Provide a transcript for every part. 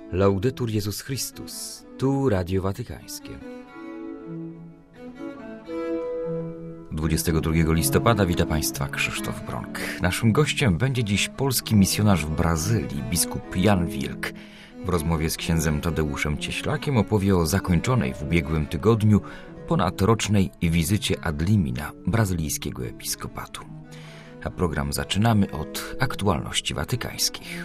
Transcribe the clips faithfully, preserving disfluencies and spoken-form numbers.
Laudetur Jezus Chrystus, tu Radio Watykańskie. dwudziestego drugiego listopada wita Państwa Krzysztof Bronk. Naszym gościem będzie dziś polski misjonarz w Brazylii, biskup Jan Wilk. W rozmowie z księdzem Tadeuszem Cieślakiem opowie o zakończonej w ubiegłym tygodniu ponadrocznej wizycie ad limina brazylijskiego episkopatu. A program zaczynamy od aktualności watykańskich.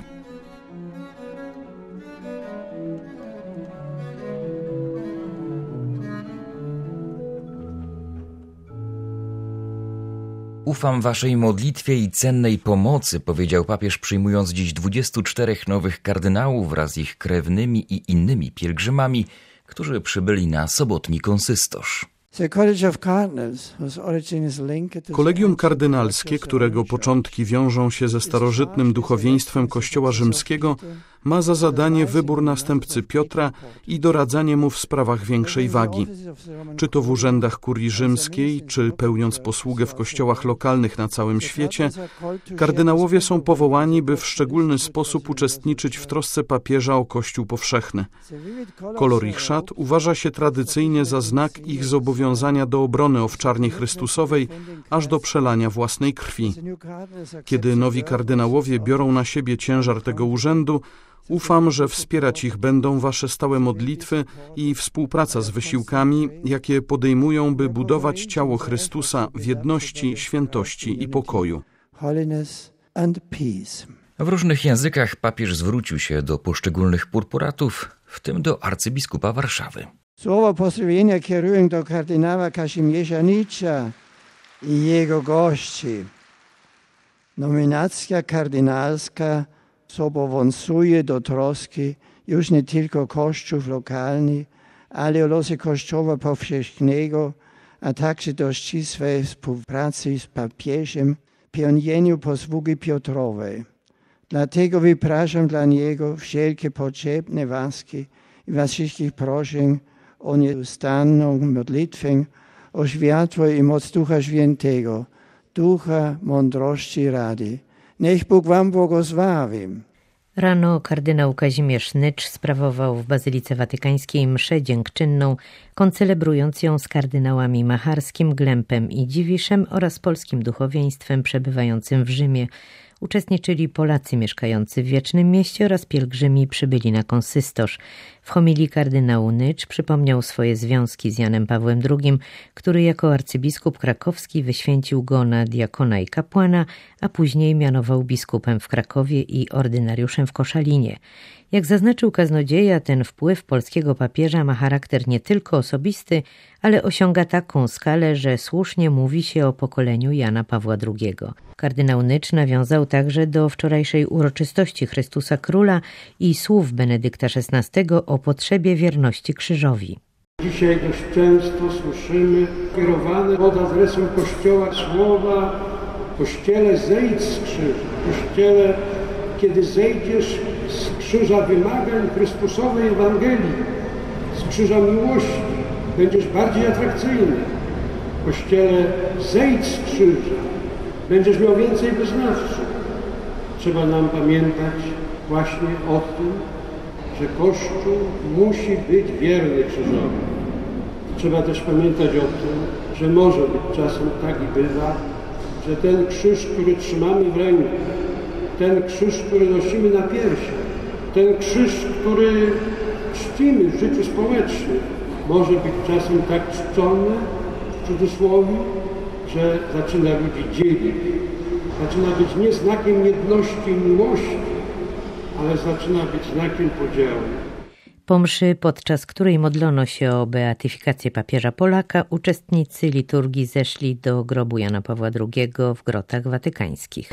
Ufam waszej modlitwie i cennej pomocy, powiedział papież, przyjmując dziś dwudziestu czterech nowych kardynałów wraz z ich krewnymi i innymi pielgrzymami, którzy przybyli na sobotni konsystosz. Kolegium kardynalskie, którego początki wiążą się ze starożytnym duchowieństwem Kościoła rzymskiego, ma za zadanie wybór następcy Piotra i doradzanie mu w sprawach większej wagi. Czy to w urzędach kurii rzymskiej, czy pełniąc posługę w kościołach lokalnych na całym świecie, kardynałowie są powołani, by w szczególny sposób uczestniczyć w trosce papieża o Kościół powszechny. Kolor ich szat uważa się tradycyjnie za znak ich zobowiązania do obrony owczarni Chrystusowej, aż do przelania własnej krwi. Kiedy nowi kardynałowie biorą na siebie ciężar tego urzędu, ufam, że wspierać ich będą wasze stałe modlitwy i współpraca z wysiłkami, jakie podejmują, by budować ciało Chrystusa w jedności, świętości i pokoju. W różnych językach papież zwrócił się do poszczególnych purpuratów, w tym do arcybiskupa Warszawy. Słowa pozdrowienia kieruję do kardynała Kazimierza Nicza i jego gości. Nominacja kardynalska zobowiązuje do troski już nie tylko kościół lokalny, ale o losy Kościoła powszechnego, a także do ścisłej współpracy z papieżem w pełnieniu posługi Piotrowej. Dlatego wypraszam dla niego wszelkie potrzebne łaski i was wszystkich proszę o nieustanną modlitwę, o światło i moc Ducha Świętego, Ducha mądrości i rady. Niech Bóg wam błogosławi. Rano kardynał Kazimierz Nycz sprawował w Bazylice Watykańskiej mszę dziękczynną, koncelebrując ją z kardynałami Macharskim, Glempem i Dziwiszem oraz polskim duchowieństwem przebywającym w Rzymie. Uczestniczyli Polacy mieszkający w Wiecznym Mieście oraz pielgrzymi przybyli na konsystosz. W homilii kardynał Nycz przypomniał swoje związki z Janem Pawłem drugim, który jako arcybiskup krakowski wyświęcił go na diakona i kapłana, a później mianował biskupem w Krakowie i ordynariuszem w Koszalinie. Jak zaznaczył kaznodzieja, ten wpływ polskiego papieża ma charakter nie tylko osobisty, ale osiąga taką skalę, że słusznie mówi się o pokoleniu Jana Pawła drugiego. Kardynał Nycz nawiązał także do wczorajszej uroczystości Chrystusa Króla i słów Benedykta szesnastego o potrzebie wierności krzyżowi. Dzisiaj dość często słyszymy kierowane pod adresem Kościoła słowa: Kościele, zejdź z krzyża. Kościele, kiedy zejdziesz z krzyża wymagań Chrystusowej Ewangelii, z krzyża miłości, będziesz bardziej atrakcyjny. Kościele, zejdź z krzyża, będziesz miał więcej wyznawców. Trzeba nam pamiętać właśnie o tym, że Kościół musi być wierny krzyżowi. Trzeba też pamiętać o tym, że może być czasem tak i bywa, że ten krzyż, który trzymamy w ręku, ten krzyż, który nosimy na piersiach, ten krzyż, który czcimy w życiu społecznym, może być czasem tak czczony, w cudzysłowie, że zaczyna ludzi dzielić. Zaczyna być nie znakiem jedności i miłości, ale zaczyna być znakiem podziału. Po mszy, podczas której modlono się o beatyfikację papieża Polaka, uczestnicy liturgii zeszli do grobu Jana Pawła drugiego w grotach watykańskich.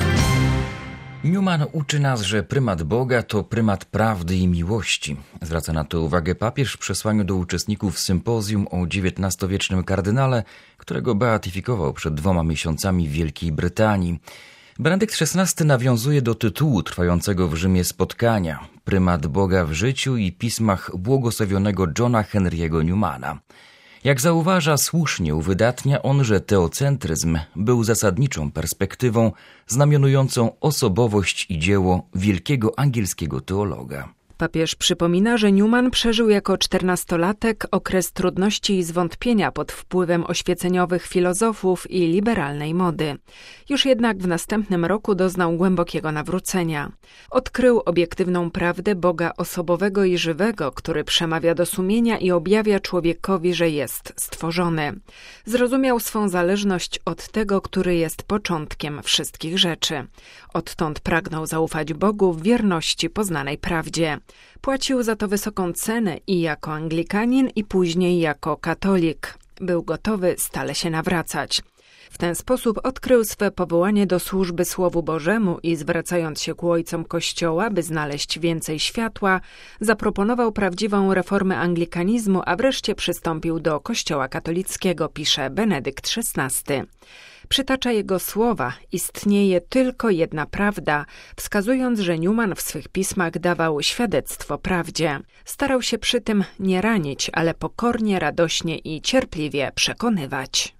Newman uczy nas, że prymat Boga to prymat prawdy i miłości. Zwraca na to uwagę papież w przesłaniu do uczestników sympozjum o dziewiętnastowiecznym kardynale, którego beatyfikował przed dwoma miesiącami w Wielkiej Brytanii. Benedykt szesnasty nawiązuje do tytułu trwającego w Rzymie spotkania Prymat Boga w życiu i pismach błogosławionego Johna Henry'ego Newmana. Jak zauważa, słusznie uwydatnia on, że teocentryzm był zasadniczą perspektywą znamionującą osobowość i dzieło wielkiego angielskiego teologa. Papież przypomina, że Newman przeżył jako czternastolatek okres trudności i zwątpienia pod wpływem oświeceniowych filozofów i liberalnej mody. Już jednak w następnym roku doznał głębokiego nawrócenia. Odkrył obiektywną prawdę Boga osobowego i żywego, który przemawia do sumienia i objawia człowiekowi, że jest stworzony. Zrozumiał swą zależność od tego, który jest początkiem wszystkich rzeczy. Odtąd pragnął zaufać Bogu w wierności poznanej prawdzie. Płacił za to wysoką cenę i jako anglikanin, i później jako katolik. Był gotowy stale się nawracać. W ten sposób odkrył swe powołanie do służby Słowu Bożemu i zwracając się ku ojcom Kościoła, by znaleźć więcej światła, zaproponował prawdziwą reformę anglikanizmu, a wreszcie przystąpił do Kościoła katolickiego, pisze Benedykt szesnasty. Przytacza jego słowa: istnieje tylko jedna prawda, wskazując, że Newman w swych pismach dawał świadectwo prawdzie. Starał się przy tym nie ranić, ale pokornie, radośnie i cierpliwie przekonywać.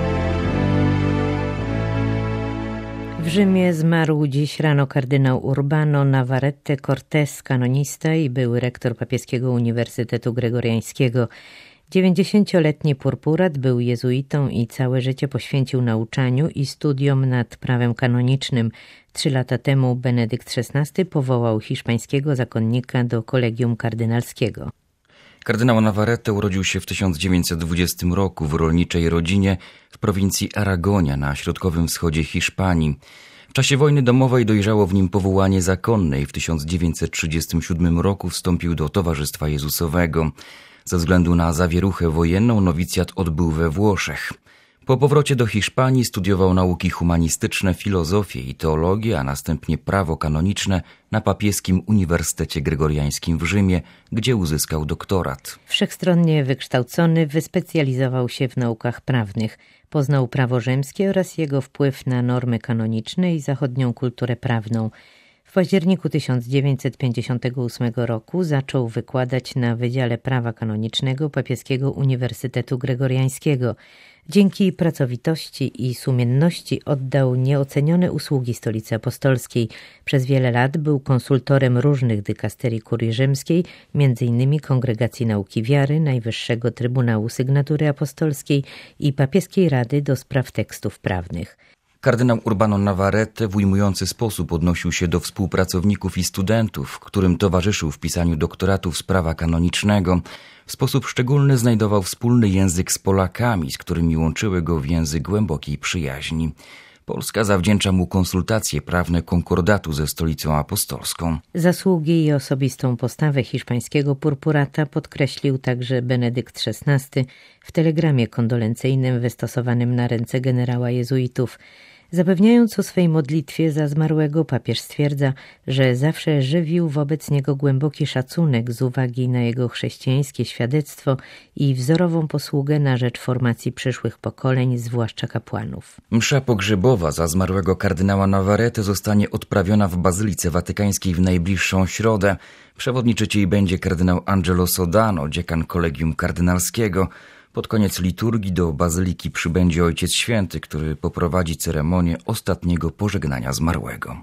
W Rzymie zmarł dziś rano kardynał Urbano Navarrete Cortés, kanonista i były rektor Papieskiego Uniwersytetu Gregoriańskiego. dziewięćdziesięcioletni purpurat był jezuitą i całe życie poświęcił nauczaniu i studiom nad prawem kanonicznym. Trzy lata temu Benedykt szesnasty powołał hiszpańskiego zakonnika do kolegium kardynalskiego. Kardynał Navarrete urodził się w tysiąc dziewięćset dwudziestym roku w rolniczej rodzinie w prowincji Aragonia na środkowym wschodzie Hiszpanii. W czasie wojny domowej dojrzało w nim powołanie zakonne i w tysiąc dziewięćset trzydziestym siódmym roku wstąpił do Towarzystwa Jezusowego. Ze względu na zawieruchę wojenną nowicjat odbył we Włoszech. Po powrocie do Hiszpanii studiował nauki humanistyczne, filozofię i teologię, a następnie prawo kanoniczne na Papieskim Uniwersytecie Gregoriańskim w Rzymie, gdzie uzyskał doktorat. Wszechstronnie wykształcony, wyspecjalizował się w naukach prawnych. Poznał prawo rzymskie oraz jego wpływ na normy kanoniczne i zachodnią kulturę prawną. W październiku tysiąc dziewięćset pięćdziesiątego ósmego roku zaczął wykładać na Wydziale Prawa Kanonicznego Papieskiego Uniwersytetu Gregoriańskiego. Dzięki pracowitości i sumienności oddał nieocenione usługi Stolicy Apostolskiej. Przez wiele lat był konsultorem różnych dykasterii Kurii Rzymskiej, między innymi Kongregacji Nauki Wiary, Najwyższego Trybunału Sygnatury Apostolskiej i Papieskiej Rady do Spraw Tekstów Prawnych. Kardynał Urbano Navarrete w ujmujący sposób odnosił się do współpracowników i studentów, którym towarzyszył w pisaniu doktoratów z prawa kanonicznego. W sposób szczególny znajdował wspólny język z Polakami, z którymi łączyły go więzy głębokiej przyjaźni. Polska zawdzięcza mu konsultacje prawne konkordatu ze Stolicą Apostolską. Zasługi i osobistą postawę hiszpańskiego purpurata podkreślił także Benedykt szesnasty w telegramie kondolencyjnym wystosowanym na ręce generała jezuitów. Zapewniając o swej modlitwie za zmarłego, papież stwierdza, że zawsze żywił wobec niego głęboki szacunek z uwagi na jego chrześcijańskie świadectwo i wzorową posługę na rzecz formacji przyszłych pokoleń, zwłaszcza kapłanów. Msza pogrzebowa za zmarłego kardynała Navarrete zostanie odprawiona w Bazylice Watykańskiej w najbliższą środę. Przewodniczyć jej będzie kardynał Angelo Sodano, dziekan Kolegium Kardynalskiego. Pod koniec liturgii do bazyliki przybędzie Ojciec Święty, który poprowadzi ceremonię ostatniego pożegnania zmarłego.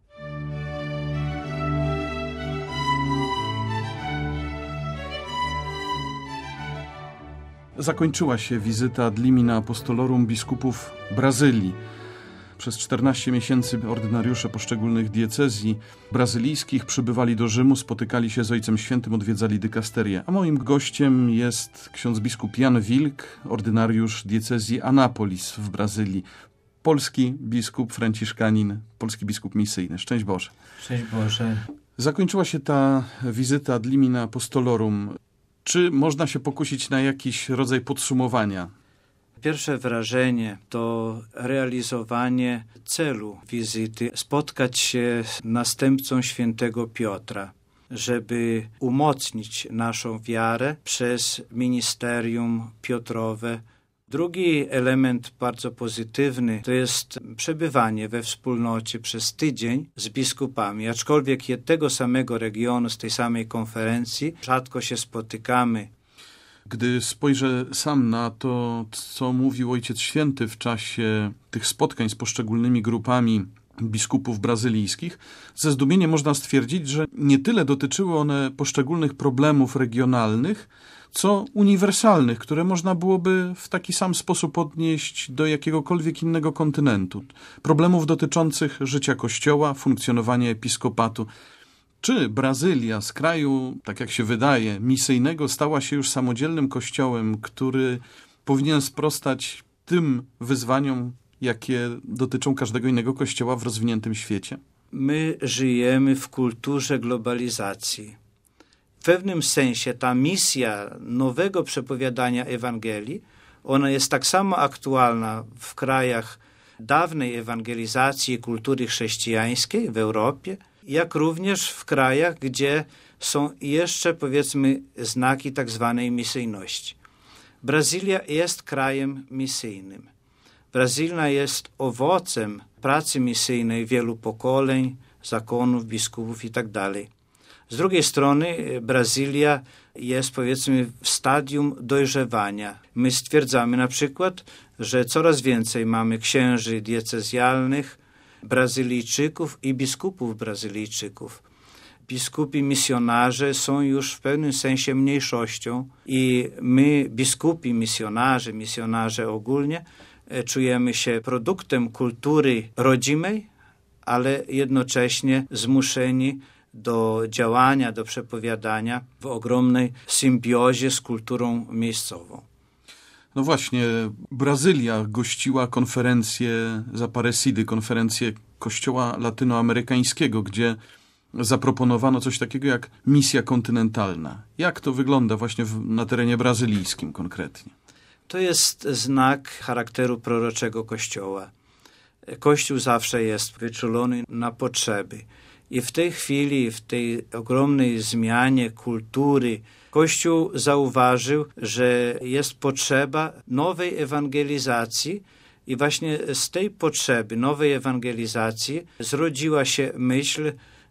Zakończyła się wizyta ad limina apostolorum biskupów Brazylii. Przez czternaście miesięcy ordynariusze poszczególnych diecezji brazylijskich przybywali do Rzymu, spotykali się z Ojcem Świętym, odwiedzali dykasterię. A moim gościem jest ksiądz biskup Jan Wilk, ordynariusz diecezji Anápolis w Brazylii. Polski biskup franciszkanin, polski biskup misyjny. Szczęść Boże. Szczęść Boże. Zakończyła się ta wizyta ad limina apostolorum. Czy można się pokusić na jakiś rodzaj podsumowania? Pierwsze wrażenie to realizowanie celu wizyty, spotkać się z następcą świętego Piotra, żeby umocnić naszą wiarę przez ministerium Piotrowe. Drugi element bardzo pozytywny to jest przebywanie we wspólnocie przez tydzień z biskupami. Aczkolwiek tego samego regionu, z tej samej konferencji, rzadko się spotykamy. Gdy spojrzę sam na to, co mówił Ojciec Święty w czasie tych spotkań z poszczególnymi grupami biskupów brazylijskich, ze zdumieniem można stwierdzić, że nie tyle dotyczyły one poszczególnych problemów regionalnych, co uniwersalnych, które można byłoby w taki sam sposób odnieść do jakiegokolwiek innego kontynentu. Problemów dotyczących życia Kościoła, funkcjonowania episkopatu. Czy Brazylia z kraju, tak jak się wydaje, misyjnego stała się już samodzielnym kościołem, który powinien sprostać tym wyzwaniom, jakie dotyczą każdego innego kościoła w rozwiniętym świecie? My żyjemy w kulturze globalizacji. W pewnym sensie ta misja nowego przepowiadania Ewangelii, ona jest tak samo aktualna w krajach dawnej ewangelizacji i kultury chrześcijańskiej w Europie, jak również w krajach, gdzie są jeszcze, powiedzmy, znaki tak zwanej misyjności. Brazylia jest krajem misyjnym. Brazylia jest owocem pracy misyjnej wielu pokoleń, zakonów, biskupów i tak dalej. Z drugiej strony Brazylia jest, powiedzmy, w stadium dojrzewania. My stwierdzamy na przykład, że coraz więcej mamy księży diecezjalnych, Brazylijczyków i biskupów Brazylijczyków. Biskupi misjonarze są już w pewnym sensie mniejszością i my, biskupi misjonarze, misjonarze ogólnie, czujemy się produktem kultury rodzimej, ale jednocześnie zmuszeni do działania, do przepowiadania w ogromnej symbiozie z kulturą miejscową. No właśnie, Brazylia gościła konferencję Zaparesidy, konferencję Kościoła Latynoamerykańskiego, gdzie zaproponowano coś takiego jak misja kontynentalna. Jak to wygląda właśnie w, na terenie brazylijskim konkretnie? To jest znak charakteru proroczego Kościoła. Kościół zawsze jest wyczulony na potrzeby. I w tej chwili, w tej ogromnej zmianie kultury, Kościół zauważył, że jest potrzeba nowej ewangelizacji i właśnie z tej potrzeby nowej ewangelizacji zrodziła się myśl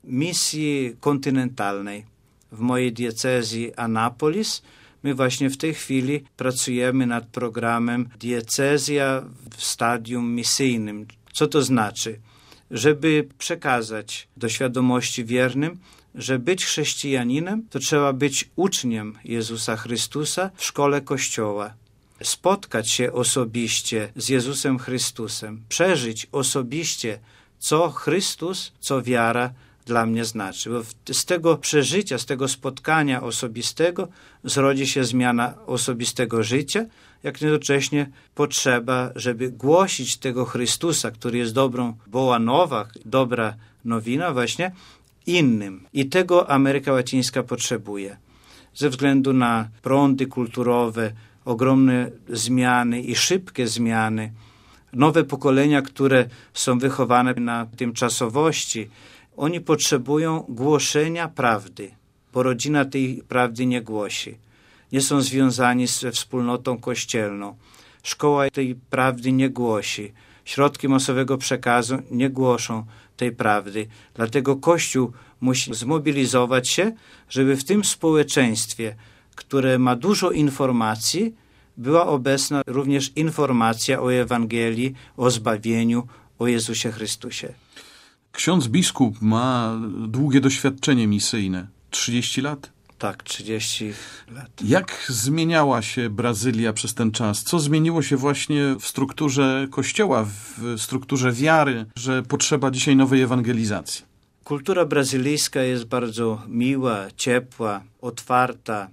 misji kontynentalnej. W mojej diecezji Anápolis my właśnie w tej chwili pracujemy nad programem diecezja w stadium misyjnym. Co to znaczy? Żeby przekazać do świadomości wiernym, że być chrześcijaninem to trzeba być uczniem Jezusa Chrystusa w szkole Kościoła. Spotkać się osobiście z Jezusem Chrystusem, przeżyć osobiście, co Chrystus, co wiara dla mnie znaczy. Bo z tego przeżycia, z tego spotkania osobistego zrodzi się zmiana osobistego życia, jak jednocześnie potrzeba, żeby głosić tego Chrystusa, który jest dobrą boa nowa, dobra nowina właśnie, innym. I tego Ameryka Łacińska potrzebuje. Ze względu na prądy kulturowe, ogromne zmiany i szybkie zmiany, nowe pokolenia, które są wychowane na tymczasowości, oni potrzebują głoszenia prawdy, bo rodzina tej prawdy nie głosi. Nie są związani ze wspólnotą kościelną. Szkoła tej prawdy nie głosi. Środki masowego przekazu nie głoszą tej prawdy. Dlatego Kościół musi zmobilizować się, żeby w tym społeczeństwie, które ma dużo informacji, była obecna również informacja o Ewangelii, o zbawieniu, o Jezusie Chrystusie. Ksiądz biskup ma długie doświadczenie misyjne. trzydzieści lat? Tak, trzydzieści lat. Jak zmieniała się Brazylia przez ten czas? Co zmieniło się właśnie w strukturze Kościoła, w strukturze wiary, że potrzeba dzisiaj nowej ewangelizacji? Kultura brazylijska jest bardzo miła, ciepła, otwarta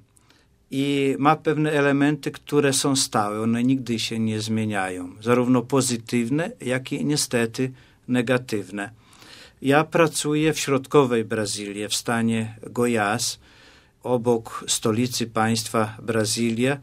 i ma pewne elementy, które są stałe. One nigdy się nie zmieniają. Zarówno pozytywne, jak i niestety negatywne. Ja pracuję w środkowej Brazylii, w stanie Goiás, obok stolicy państwa Brazylia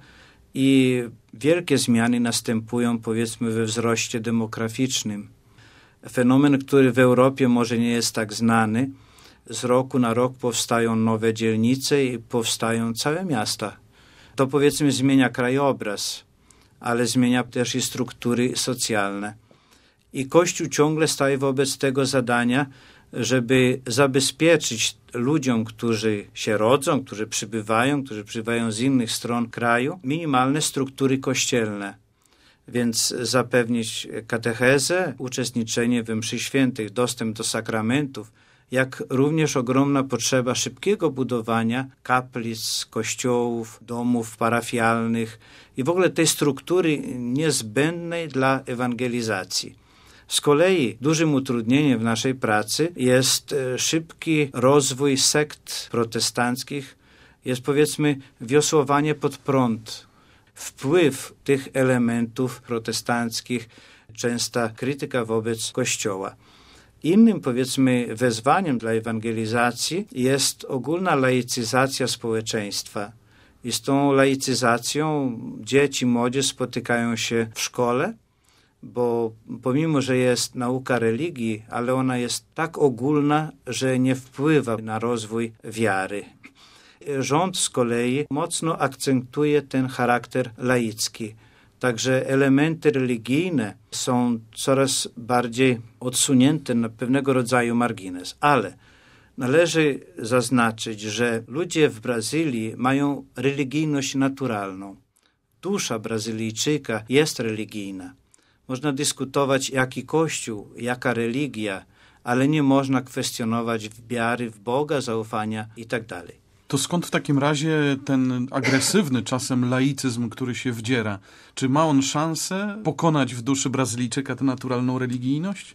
i wielkie zmiany następują, powiedzmy, we wzroście demograficznym. Fenomen, który w Europie może nie jest tak znany. Z roku na rok powstają nowe dzielnice i powstają całe miasta. To, powiedzmy, zmienia krajobraz, ale zmienia też i struktury socjalne. I Kościół ciągle staje wobec tego zadania, żeby zabezpieczyć ludziom, którzy się rodzą, którzy przybywają, którzy przybywają z innych stron kraju, minimalne struktury kościelne. Więc zapewnić katechezę, uczestniczenie w mszy świętych, dostęp do sakramentów, jak również ogromna potrzeba szybkiego budowania kaplic, kościołów, domów parafialnych i w ogóle tej struktury niezbędnej dla ewangelizacji. Z kolei dużym utrudnieniem w naszej pracy jest szybki rozwój sekt protestanckich, jest powiedzmy wiosłowanie pod prąd. Wpływ tych elementów protestanckich, częsta krytyka wobec Kościoła. Innym, powiedzmy, wezwaniem dla ewangelizacji jest ogólna laicyzacja społeczeństwa. I z tą laicyzacją dzieci, młodzież spotykają się w szkole, bo pomimo, że jest nauka religii, ale ona jest tak ogólna, że nie wpływa na rozwój wiary. Rząd z kolei mocno akcentuje ten charakter laicki. Także elementy religijne są coraz bardziej odsunięte na pewnego rodzaju margines. Ale należy zaznaczyć, że ludzie w Brazylii mają religijność naturalną. Dusza Brazylijczyka jest religijna. Można dyskutować, jaki kościół, jaka religia, ale nie można kwestionować wiary w Boga, zaufania itd. To skąd w takim razie ten agresywny czasem laicyzm, który się wdziera? Czy ma on szansę pokonać w duszy Brazylijczyka tę naturalną religijność?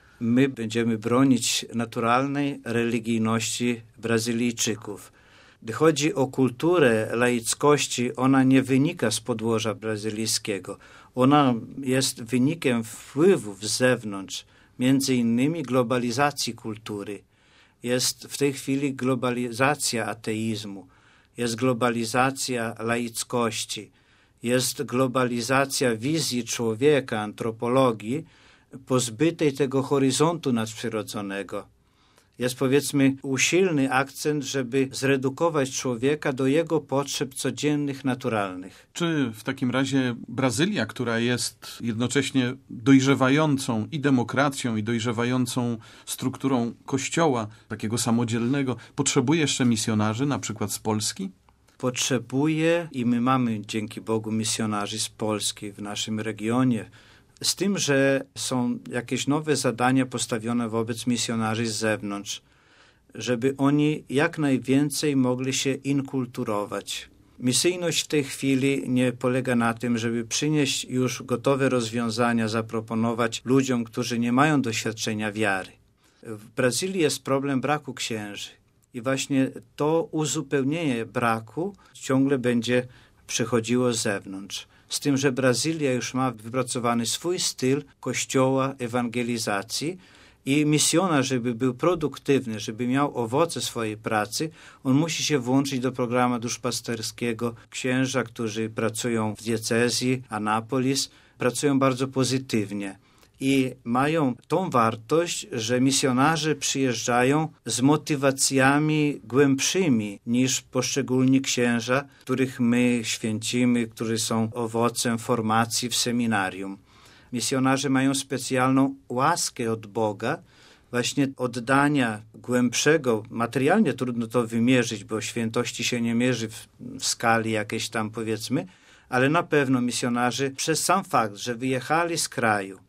My będziemy bronić naturalnej religijności Brazylijczyków. Gdy chodzi o kulturę laickości, ona nie wynika z podłoża brazylijskiego. Ona jest wynikiem wpływów z zewnątrz, między innymi globalizacji kultury. Jest w tej chwili globalizacja ateizmu, jest globalizacja laickości, jest globalizacja wizji człowieka, antropologii, pozbytej tego horyzontu nadprzyrodzonego. Jest, powiedzmy, usilny akcent, żeby zredukować człowieka do jego potrzeb codziennych, naturalnych. Czy w takim razie Brazylia, która jest jednocześnie dojrzewającą i demokracją, i dojrzewającą strukturą kościoła, takiego samodzielnego, potrzebuje jeszcze misjonarzy, na przykład z Polski? Potrzebuje i my mamy, dzięki Bogu, misjonarzy z Polski w naszym regionie. Z tym, że są jakieś nowe zadania postawione wobec misjonarzy z zewnątrz, żeby oni jak najwięcej mogli się inkulturować. Misyjność w tej chwili nie polega na tym, żeby przynieść już gotowe rozwiązania, zaproponować ludziom, którzy nie mają doświadczenia wiary. W Brazylii jest problem braku księży i właśnie to uzupełnienie braku ciągle będzie przychodziło z zewnątrz. Z tym, że Brazylia już ma wypracowany swój styl kościoła, ewangelizacji i misjonarz, żeby był produktywny, żeby miał owoce swojej pracy, on musi się włączyć do programu duszpasterskiego. Księża, którzy pracują w diecezji Anápolis, pracują bardzo pozytywnie i mają tą wartość, że misjonarze przyjeżdżają z motywacjami głębszymi niż poszczególni księża, których my święcimy, którzy są owocem formacji w seminarium. Misjonarze mają specjalną łaskę od Boga, właśnie oddania głębszego. Materialnie trudno to wymierzyć, bo świętości się nie mierzy w, w skali jakiejś tam, powiedzmy, ale na pewno misjonarze przez sam fakt, że wyjechali z kraju,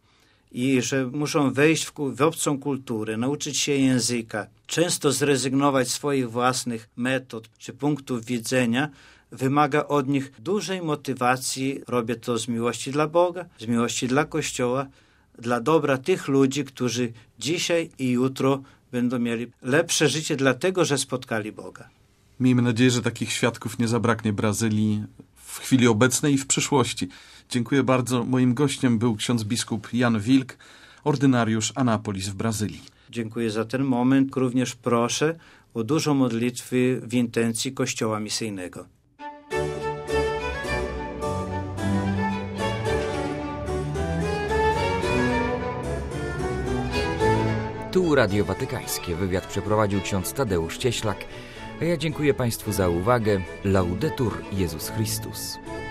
i że muszą wejść w, w obcą kulturę, nauczyć się języka, często zrezygnować z swoich własnych metod czy punktów widzenia, wymaga od nich dużej motywacji. Robię to z miłości dla Boga, z miłości dla Kościoła, dla dobra tych ludzi, którzy dzisiaj i jutro będą mieli lepsze życie dlatego, że spotkali Boga. Miejmy nadzieję, że takich świadków nie zabraknie Brazylii w chwili obecnej i w przyszłości. Dziękuję bardzo. Moim gościem był ksiądz biskup Jan Wilk, ordynariusz Anápolis w Brazylii. Dziękuję za ten moment. Również proszę o dużo modlitwy w intencji Kościoła Misyjnego. Tu Radio Watykańskie. Wywiad przeprowadził ksiądz Tadeusz Cieślak, a ja dziękuję Państwu za uwagę. Laudetur Jezus Chrystus.